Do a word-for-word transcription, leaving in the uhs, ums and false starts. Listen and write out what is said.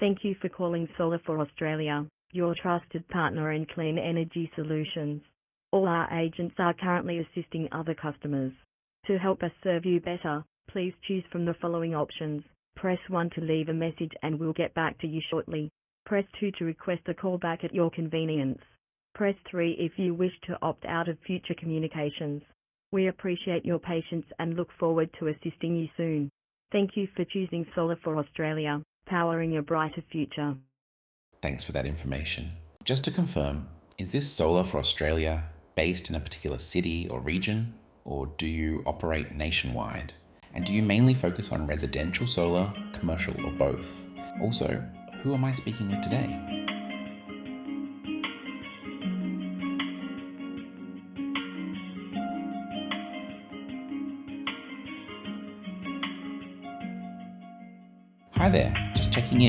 Thank you for calling Solar for Australia, your trusted partner in clean energy solutions. All our agents are currently assisting other customers. To help us serve you better, please choose from the following options. Press one to leave a message and we'll get back to you shortly. Press two to request a call back at your convenience. Press three if you wish to opt out of future communications. We appreciate your patience and look forward to assisting you soon. Thank you for choosing Solar for Australia, powering a brighter future. Thanks for that information. Just to confirm, is this Solar for Australia based in a particular city or region, or do you operate nationwide? And do you mainly focus on residential solar, commercial, or both? Also, who am I speaking with today? Hi there, just checking in.